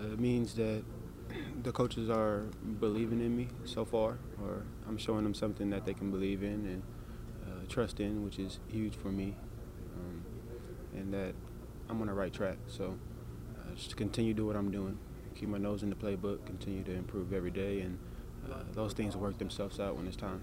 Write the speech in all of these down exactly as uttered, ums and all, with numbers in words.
Uh, it means that the coaches are believing in me so far, or I'm showing them something that they can believe in and uh, trust in, which is huge for me, um, and that I'm on the right track. So uh, just continue to do what I'm doing, keep my nose in the playbook, continue to improve every day, and uh, those things will work themselves out when it's time.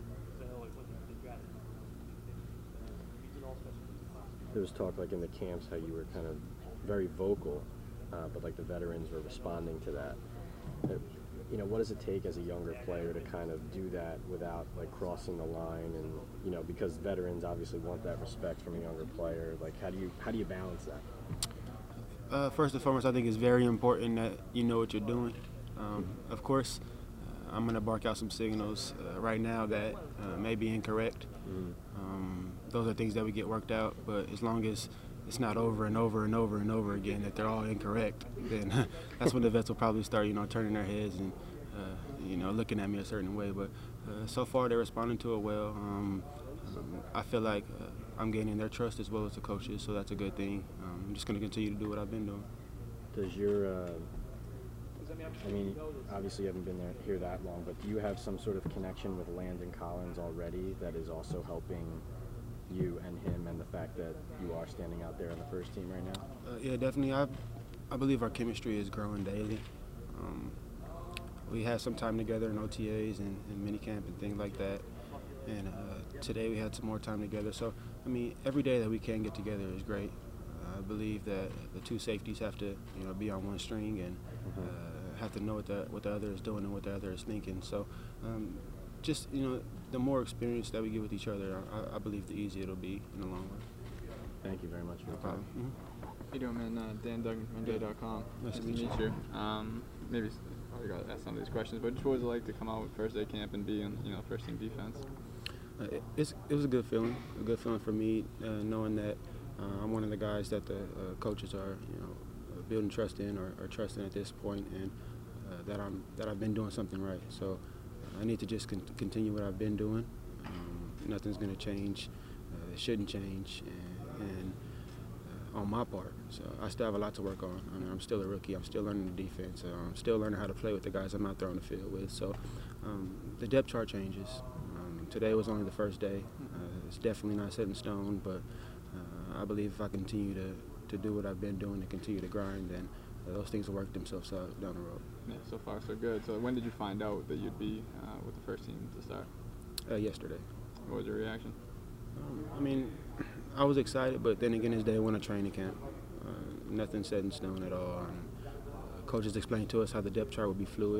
There was talk like in the camps how you were kind of very vocal, uh, but like the veterans were responding to that. Uh, you know, what does it take as a younger player to kind of do that without like crossing the line? And you know, because veterans obviously want that respect from a younger player. Like, how do you how do you balance that? Uh, first and foremost, I think it's very important that you know what you're doing. Um, of course, uh, I'm going to bark out some signals uh, right now that uh, may be incorrect. Mm. Um, those are things that we get worked out, but as long as it's not over and over and over and over again that they're all incorrect, then that's when the vets will probably start, you know, turning their heads and, uh, you know, looking at me a certain way. But uh, so far they're responding to it well. Um, um, I feel like uh, I'm gaining their trust as well as the coaches, so that's a good thing. Um, I'm just going to continue to do what I've been doing. Does your, uh, I mean, obviously you haven't been there, here that long, but do you have some sort of connection with Landon Collins already that is also helping you and him, and the fact that you are standing out there on the first team right now? Uh, yeah, definitely. I, I believe our chemistry is growing daily. Um, we had some time together in O T As and, and minicamp and things like that. And uh, today we had some more time together. So, I mean, every day that we can get together is great. Uh, I believe that the two safeties have to, you know, be on one string and Mm-hmm. uh, have to know what the what the other is doing and what the other is thinking. So, um, just, you know, the more experience that we get with each other, I, I believe the easier it'll be in the long run. Thank you very much for No your problem. time. Mm-hmm. How you doing, man? Uh, Dan Duggan from N B A dot com. Nice Nice to to meet meet you. Um, maybe s- probably got to ask some of these questions, but just what was it like to come out with first day camp and be in, you know, first team defense? Uh, it, it's, it was a good feeling, a good feeling for me, uh, knowing that uh, I'm one of the guys that the uh, coaches are, you know, uh, building trust in or, or trusting at this point, and uh, that I'm that I've been doing something right. So uh, I need to just con- continue what I've been doing. Um, nothing's going to change. Uh, it shouldn't change, and, and uh, on my part. So I still have a lot to work on. I mean, I'm still a rookie. I'm still learning the defense. Uh, I'm still learning how to play with the guys I'm out there on the field with. So um, the depth chart changes. Um, today was only the first day. Uh, it's definitely not set in stone, but uh, I believe if I continue to, to do what I've been doing and continue to grind, then uh, those things will work themselves out down the road. Yeah, so far so good. So when did you find out that you'd be uh, with the first team to start? Uh, yesterday. What was your reaction? Um, I mean, I was excited, but then again, it's day one of training camp. Uh, nothing set in stone at all. And, uh, coaches explained to us how the depth chart will be fluid,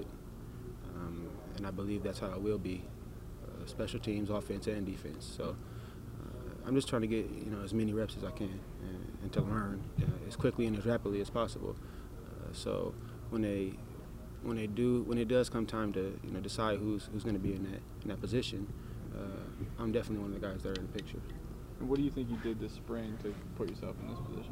um, and I believe that's how it will be. Uh, special teams, offense, and defense. So uh, I'm just trying to get, you know, as many reps as I can and, and to learn uh, as quickly and as rapidly as possible. Uh, so when they when they do when it does come time to, you know, decide who's who's going to be in that in that position, uh, I'm definitely one of the guys that are in the picture. And what do you think you did this spring to put yourself in this position?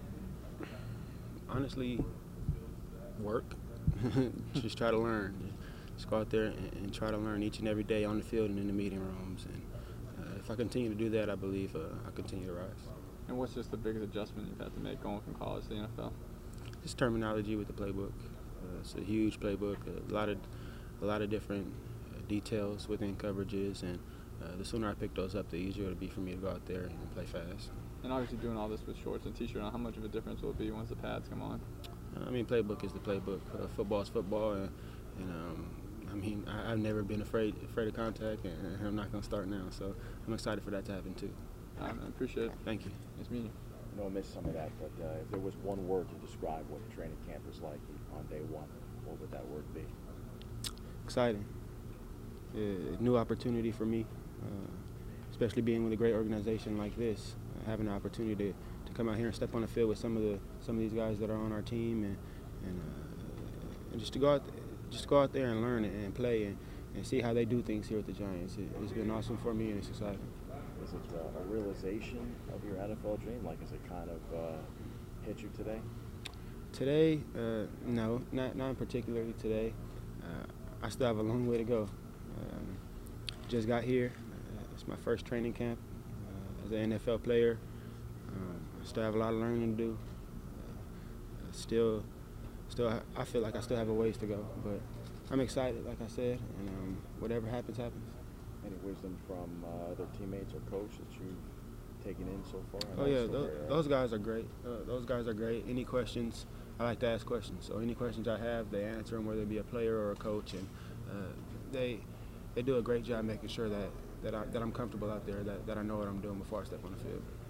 Honestly, work. Just try to learn. Just go out there and, and try to learn each and every day on the field and in the meeting rooms. And uh, if I continue to do that, I believe uh, I continue to rise. And what's just the biggest adjustment you've had to make going from college to the N F L? Just terminology with the playbook. Uh, it's a huge playbook. A lot of a lot of different uh, details within coverages, and uh, the sooner I pick those up, the easier it'll be for me to go out there and play fast. And obviously doing all this with shorts and t-shirt on, how much of a difference will it be once the pads come on? I mean, playbook is the playbook. Uh, football is football, and, and um, I mean, I, I've never been afraid afraid of contact, and, and I'm not going to start now. So I'm excited for that to happen too. Um, I appreciate it. Thank you. Nice meeting you. I know I missed some of that, but uh, if there was one word to describe what training camp is like on day one, what would that word be? Exciting. Uh, new opportunity for me, uh, especially being with a great organization like this. Uh, having the opportunity to, to come out here and step on the field with some of the some of these guys that are on our team, and and, uh, and just to go out, just go out there and learn and, and play and, and see how they do things here at the Giants. It, it's been awesome for me, and it's exciting. Is it uh, a realization of your N F L dream? Like, is it kind of uh, hit you today? Today, uh, no, not not particularly today. Uh, I still have a long way to go. Um, just got here. Uh, it's my first training camp uh, as an N F L player. Um, I still have a lot of learning to do. Uh, still, still, I feel like I still have a ways to go, but I'm excited, like I said, and um, whatever happens, happens. Any wisdom from uh, other teammates or coach that you've taken in so far? I know Oh yeah, it's still those, very early. those guys are great. Uh, those guys are great. Any questions? I like to ask questions. So any questions I have, they answer them, whether it be a player or a coach, and uh, they they do a great job making sure that that, I, that I'm comfortable out there, that, that I know what I'm doing before I step on the field.